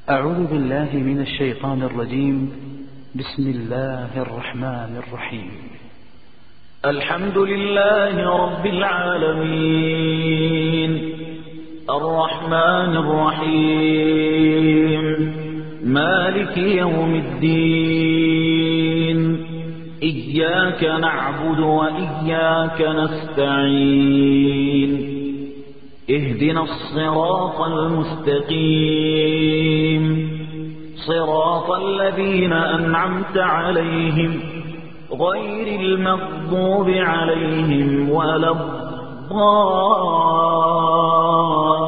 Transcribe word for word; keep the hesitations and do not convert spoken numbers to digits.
أعوذ بالله من الشيطان الرجيم. بسم الله الرحمن الرحيم. الحمد لله رب العالمين الرحمن الرحيم مالك يوم الدين إياك نعبد وإياك نستعين اهدنا الصراط المستقيم صراط الذين أنعمت عليهم غير المغضوب عليهم ولا الضالين.